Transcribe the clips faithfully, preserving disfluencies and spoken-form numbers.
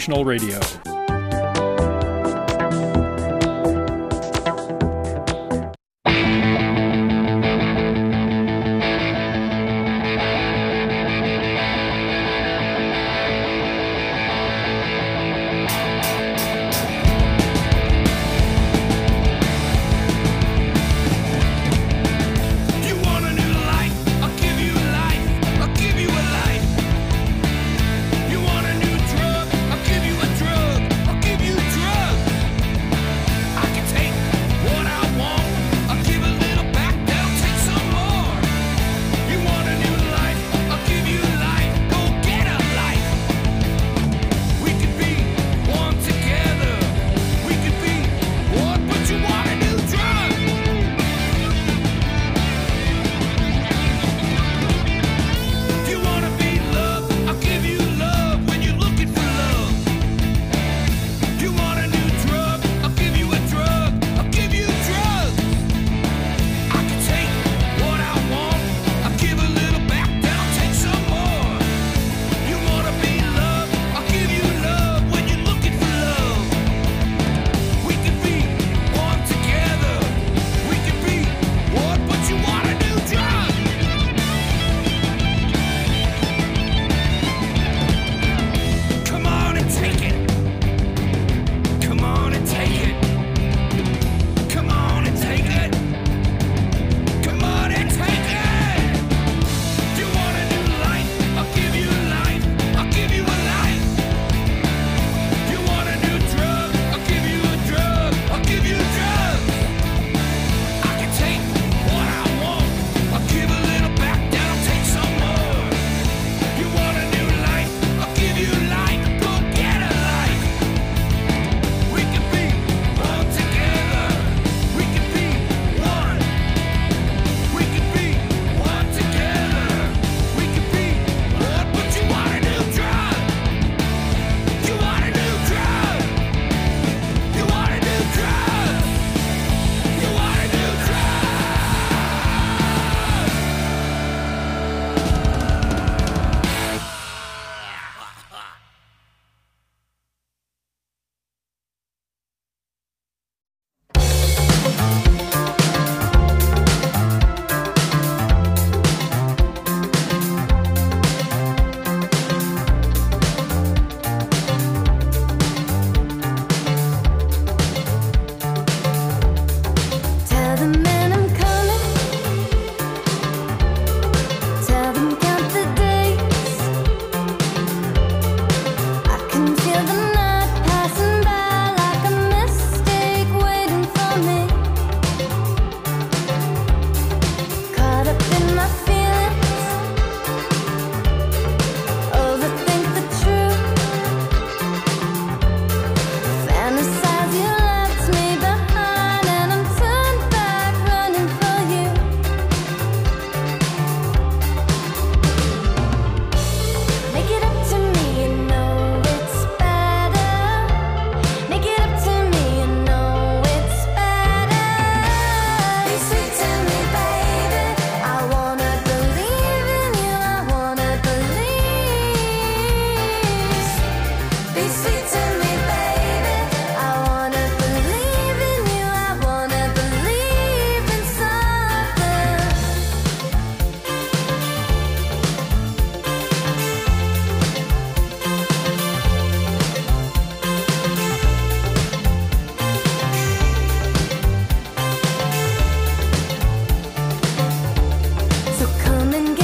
Radio.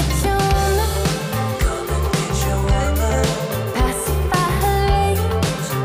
Pacify her rage.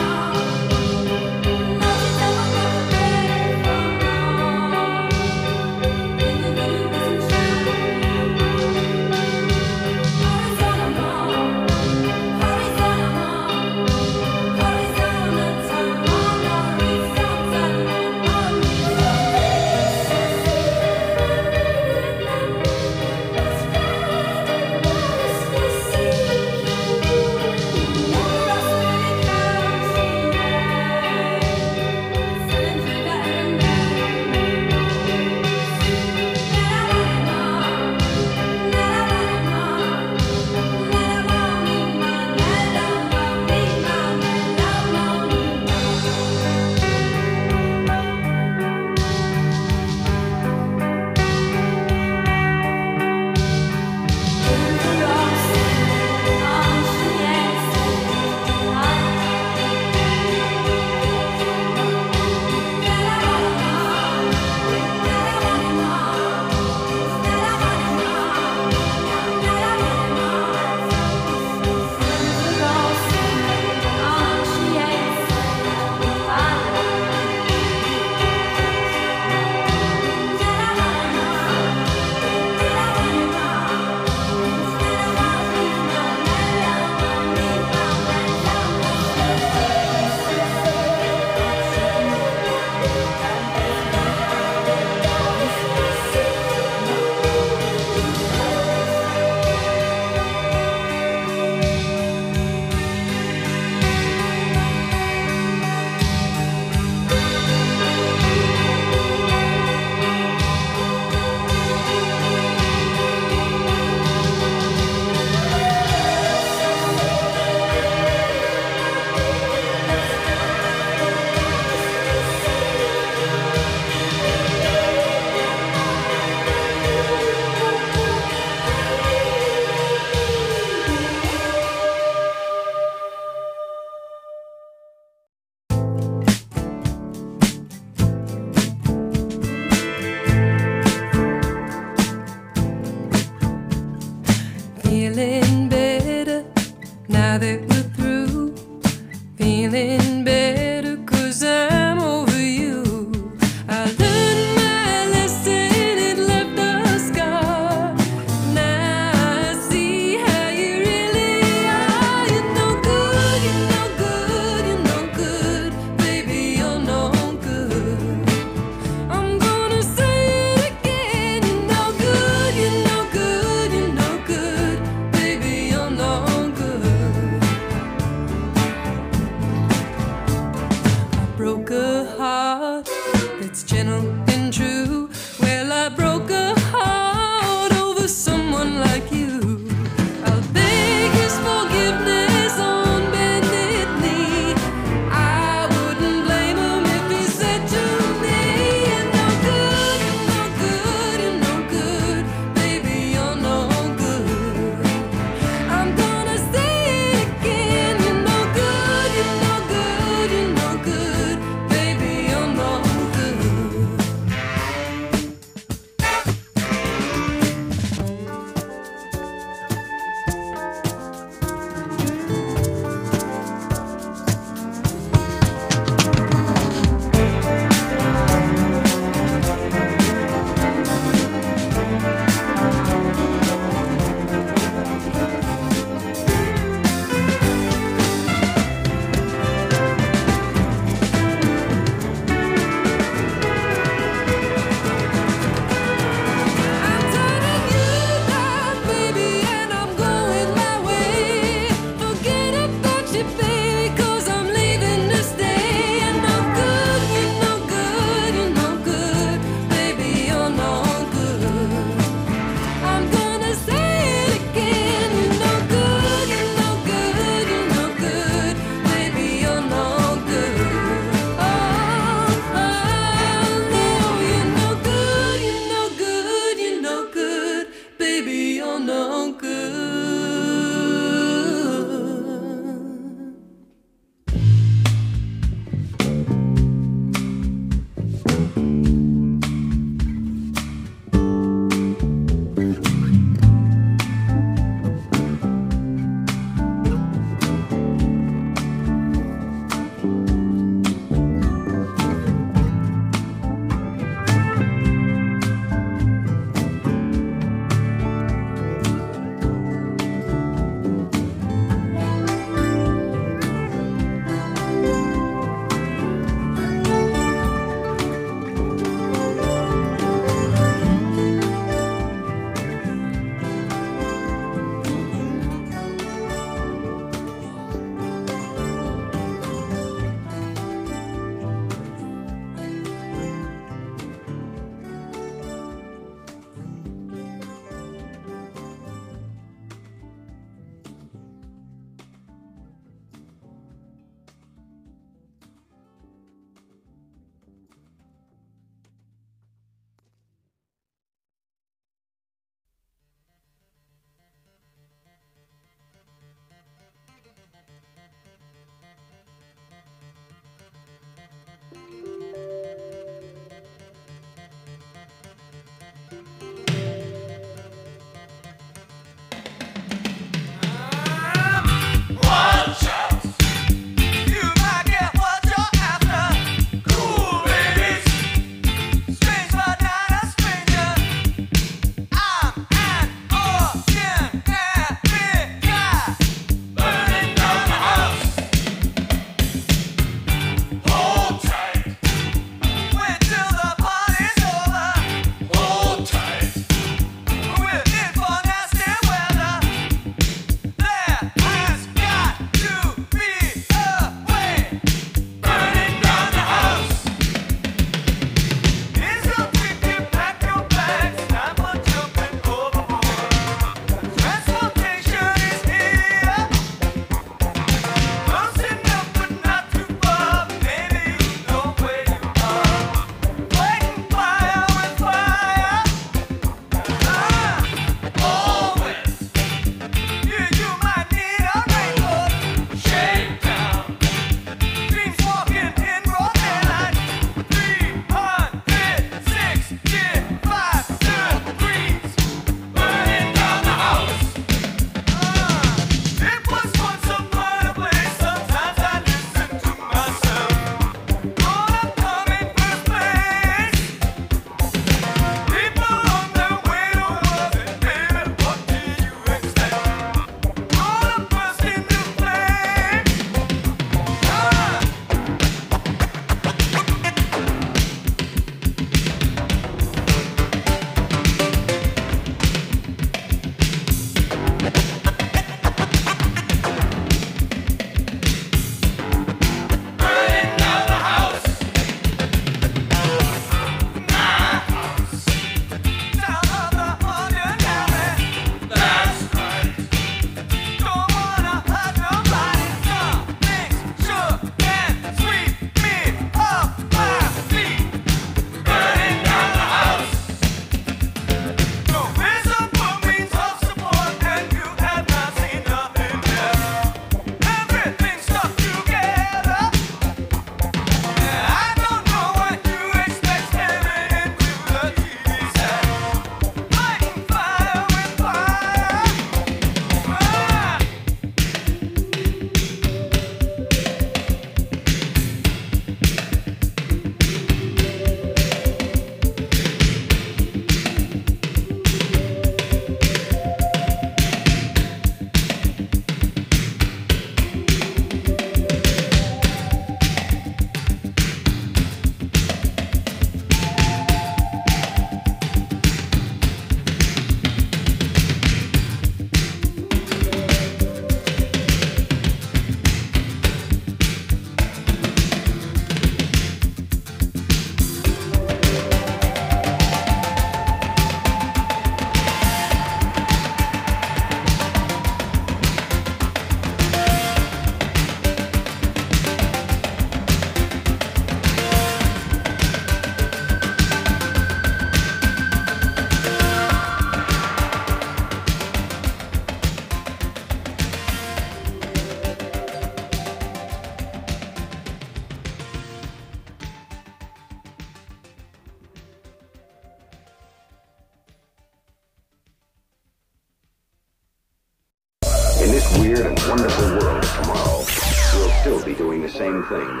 this weird and wonderful world tomorrow, we'll still be doing the same things.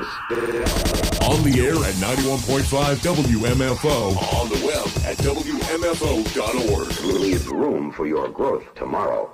On the air at ninety-one point five W M F O. On the web at W M F O dot org. Leave room for your growth tomorrow.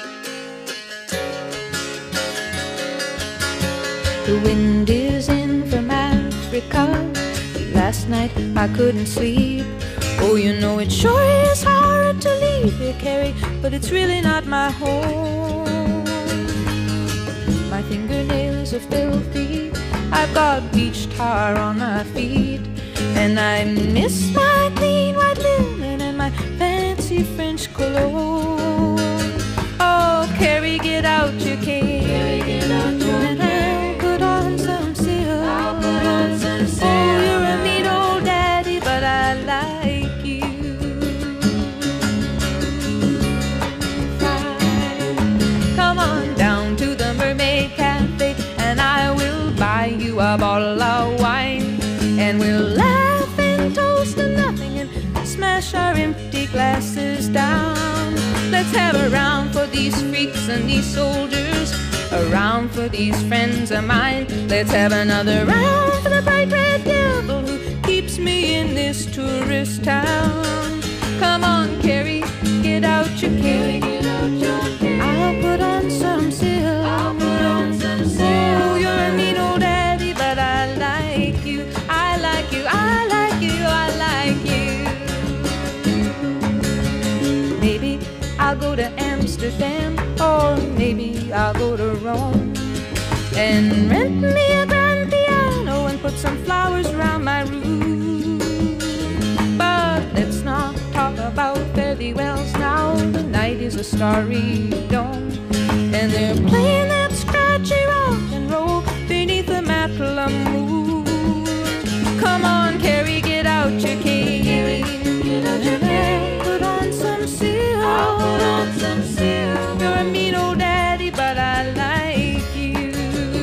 The wind is in Africa. Last night I couldn't sleep. Oh, you know it sure is hard to leave here, Carrie, but it's really not my home. My fingernails are filthy, I've got beach tar on my feet, and I miss my clean white linen and my fancy French cologne. Oh, Carrie, get out your cane, Carrie, get out your and I'll put on some silk. I'll put on some silk. Oh, you're a neat old daddy, but I like you. Fine. Come on down to the Mermaid Cafe, and I will buy you a bottle of wine, and we'll laugh and toast to nothing and smash our empty glasses down. Let's have a round for these freaks and these soldiers, a round for these friends of mine. Let's have another round for the bright red devil who keeps me in this tourist town. Come on, Carrie, get out your cane. I'll put on some silk. I'll put on some silk. Oh, you're a mean old daddy, but I like you. I like you. I like you. I like you. Maybe I'll go to Amsterdam, or maybe I'll go to Rome, and rent me a grand piano and put some flowers around my room. But let's not talk about fare thee wells now. The night is a starry dome, and they're playing that scratchy rock and roll beneath the Matla moon. Come on, Carrie, get out your cane. Get out your cane. Put on some silk. I'll put on some silk. You're a mean old daddy, but I like you.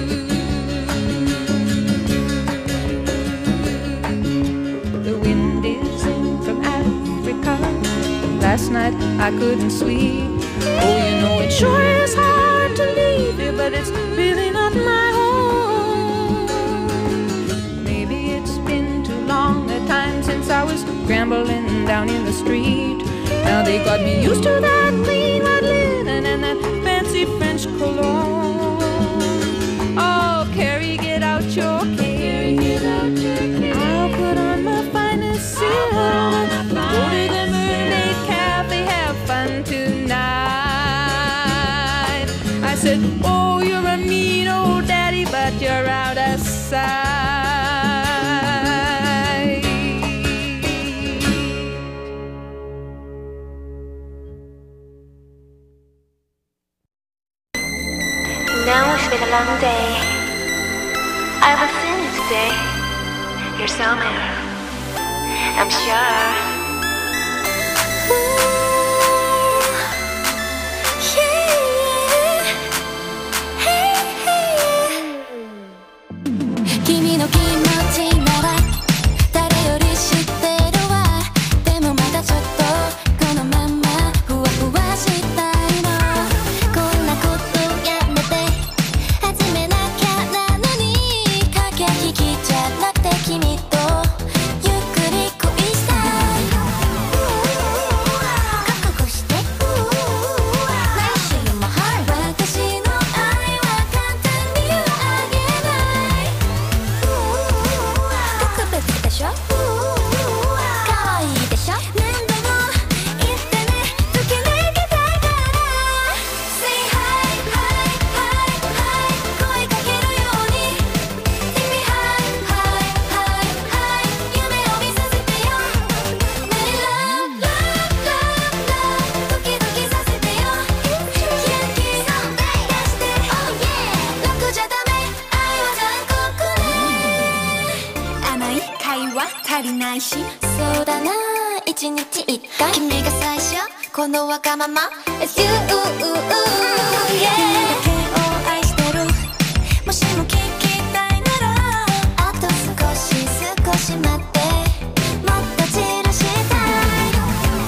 The wind is in from Africa. Last night I couldn't sleep. Oh, you know it sure is hard to leave you, but it's really not my home. Maybe it's been too long a time since I was scrambling down in the street. Now they got me used to that clean white linen and that fancy French cologne. Oh, Carrie, get out your cane. I'll put on my finest silk. Go to the Mermaid Cafe, have fun tonight. I said, oh, you're a mean old daddy, but you're out of sight. Now it's been a long day. I will send you today your summer, I'm sure. Ooh, yeah. Hey, hey. 君の気持ちなら誰より知ってるわ。でもまだちょっとこのままふわふわしたいの。こんなことやめて始めなきゃなのに駆け引きじゃなくて君とゆっくり恋したい。覚悟して来週も私の愛は簡単にはあげない特別でしょ可愛いでしょ何度も言ってねときめきたいから Say hi, hi, hi, hi 声かけるように Say me hi, hi, hi, hi 夢を見させてよ Love, love, love, love ドキドキさせてよ勇気出して Oh yeah 楽じゃダメ愛は残酷ね甘い会話足りないしそうだな一日一回君が最初このわがまま It's you, yeah 君だけを愛してるもしも聞きたいならあと少し少し待ってもっと散らしたい黙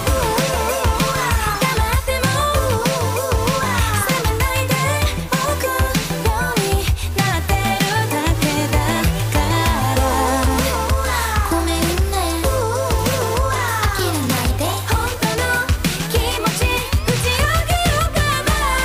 っても責めないでおくようになってるだけだからごめんね諦めないで本当の気持ち打ち明けようかな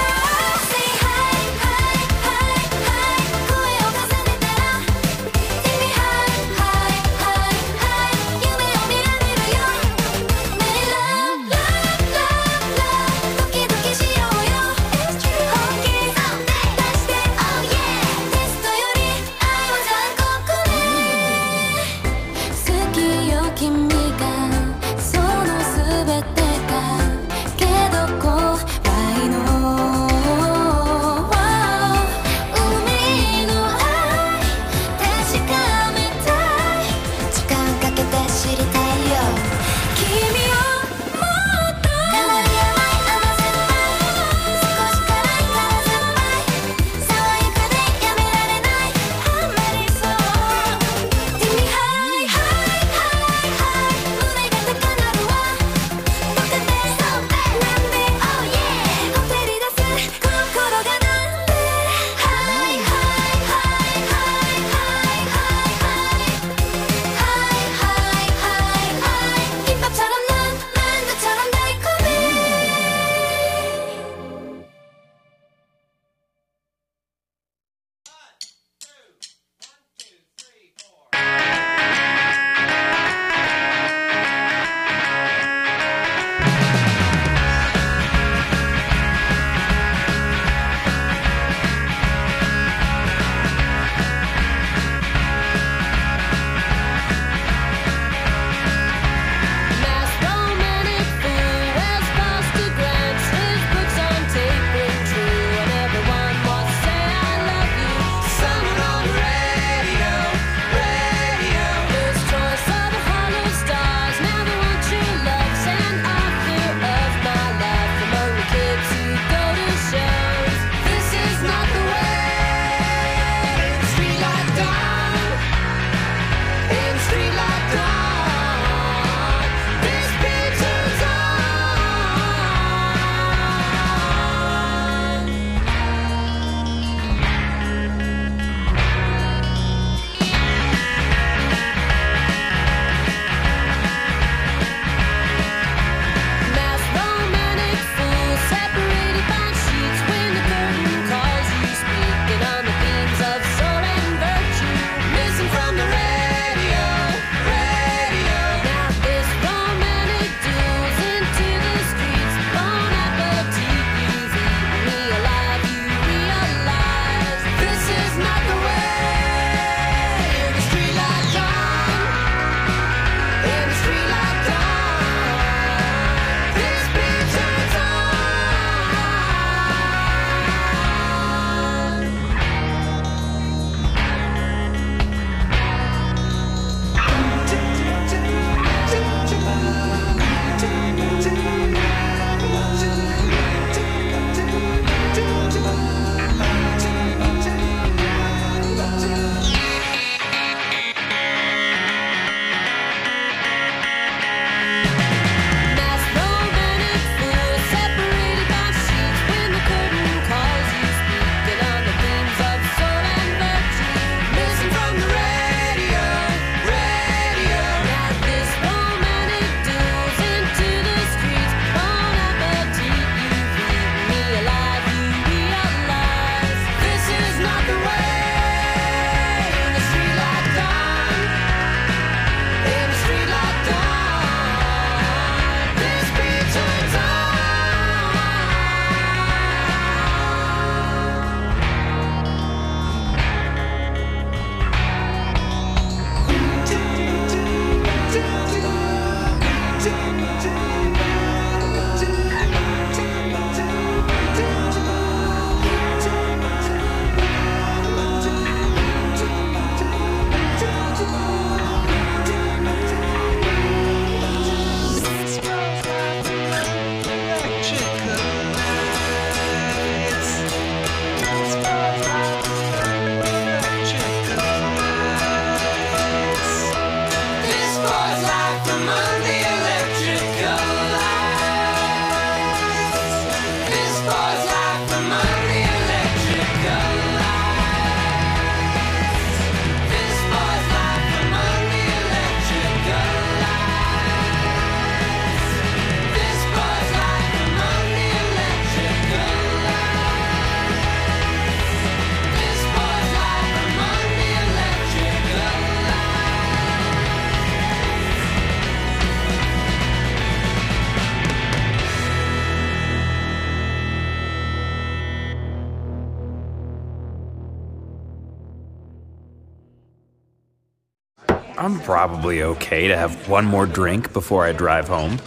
I'm probably okay to have one more drink before I drive home.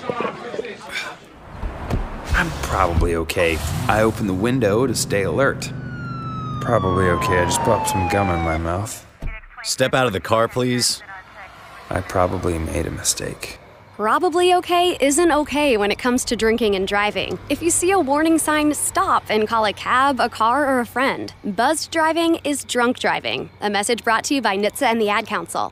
I'm probably okay. I open the window to stay alert. Probably okay. I just popped some gum in my mouth. Step out of the car, please. I probably made a mistake. Probably okay isn't okay when it comes to drinking and driving. If you see a warning sign, stop and call a cab, a car, or a friend. Buzzed driving is drunk driving. A message brought to you by N H T S A and the Ad Council.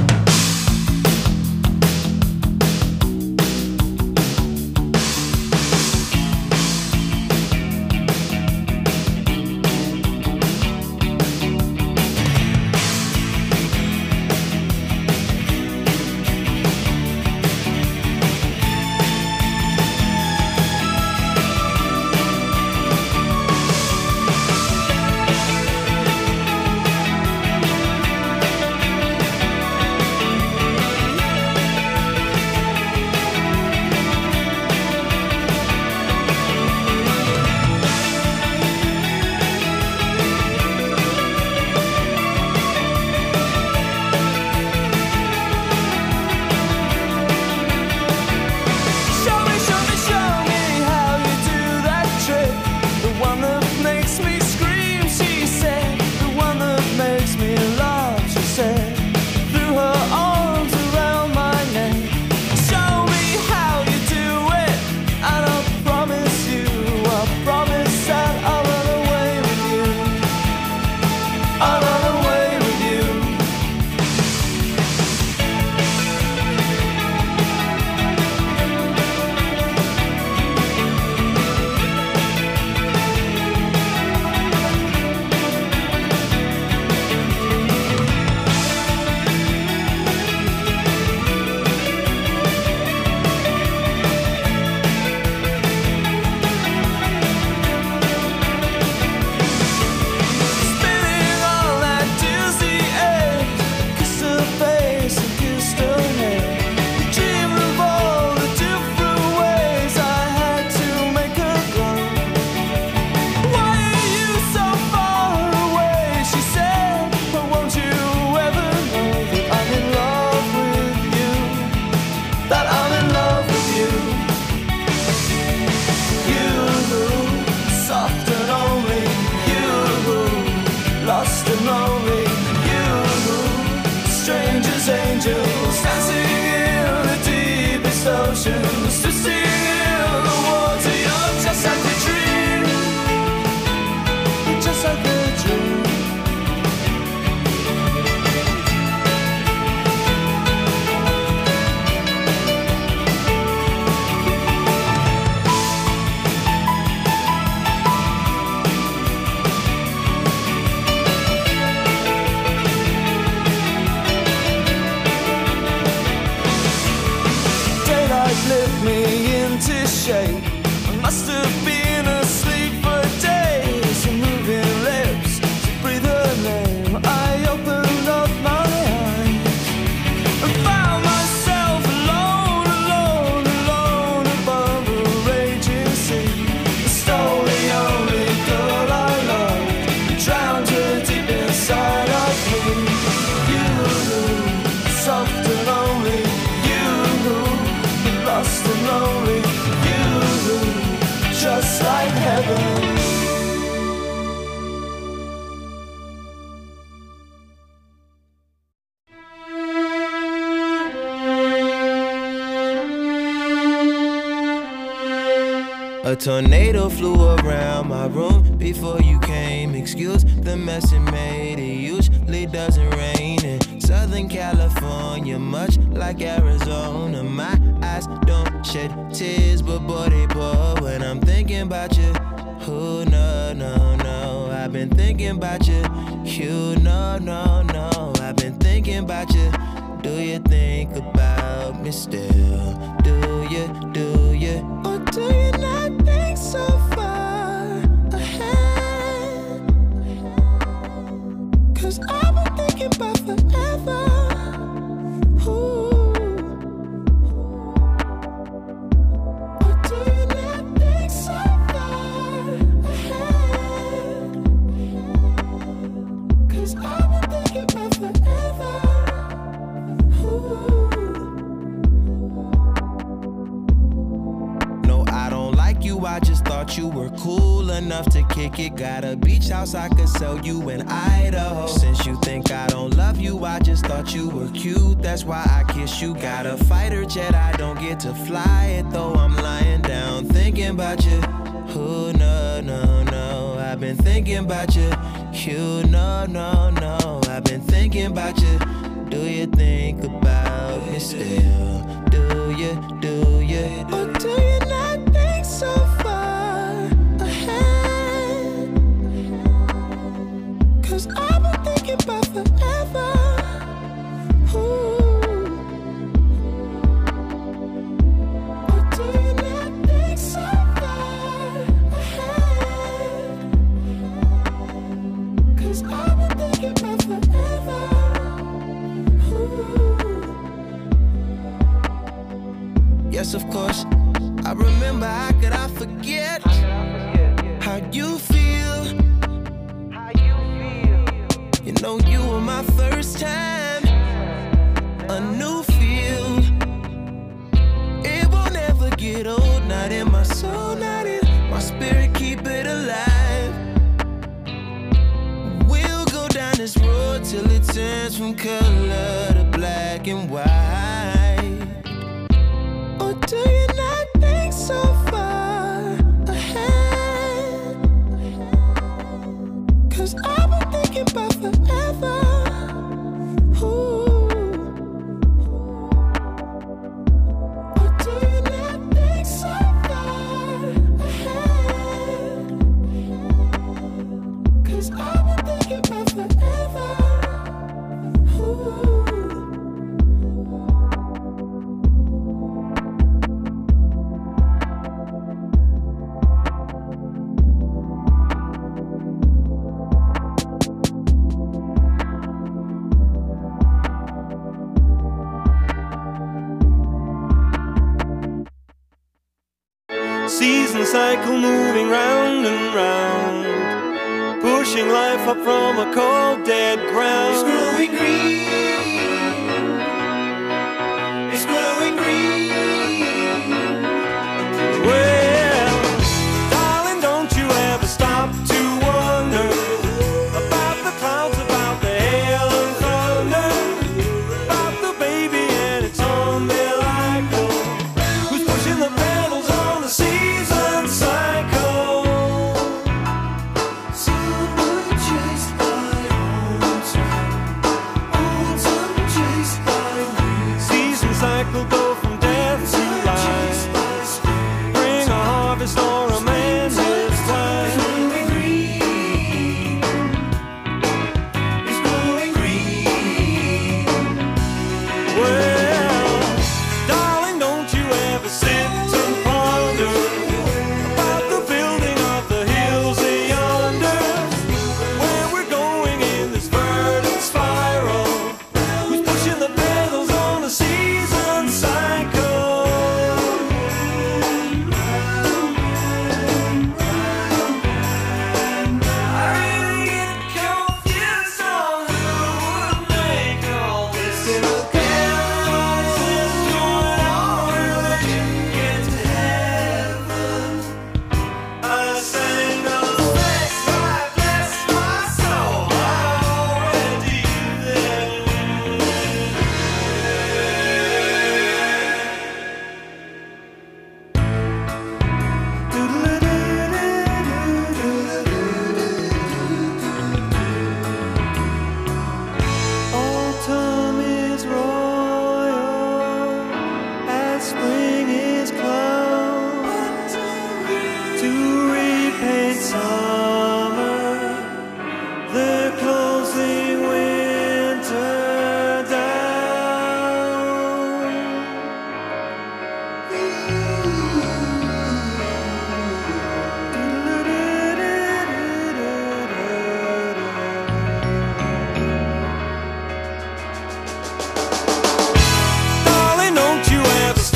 A tornado flew around my room before you came. Excuse the mess it made. It usually doesn't rain in Southern California, much like Arizona. My eyes don't shed tears, but boy they pour when I'm thinking about you. Oh no, no, no, I've been thinking about you. You no, no, no, I've been thinking about you. Do you think about me still? Do you, do you, or do you not think so far ahead? Cause I've been thinking about forever. Ooh. Or do you not think so far ahead? Cause I've been thinking about forever. kick it. Got a beach house I could sell you in Idaho. Since you think I don't love you, I just thought you were cute. That's why I kiss you. Got a fighter jet, I don't get to fly it though. I'm lying down thinking about you. Oh no, no, no. I've been thinking about you. You no, no, no. I've been thinking about you. Do you think about me still? Do you, do you? Or do you not think so far ahead? Cause I've been thinking about forever. Ooh. Or do you not think so far ahead? Cause I've been thinking about forever. Yes, of course, I remember. How could I forget how you feel? You know you were my first time, a new feel. It won't ever get old, not in my soul, not in my spirit, keep it alive. We'll go down this road till it turns from color to black and white. Or do you not think so far ahead? Cause I've been thinking about forever. Ooh. Or do you not think so far ahead? Cause I've been thinking about forever. Ooh. Season cycle moving round and round, pushing life up from a cold dead ground. It's growing green, it's growing green. Well, darling, don't you ever stop to wonder about the clouds, about the hail and thunder, about the baby and its umbilical, who's pushing the pedals on the sea.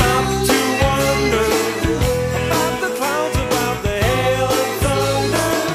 Thunder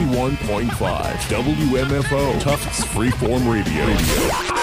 ninety-one point five W M F O Tufts Freeform Radio. Radio.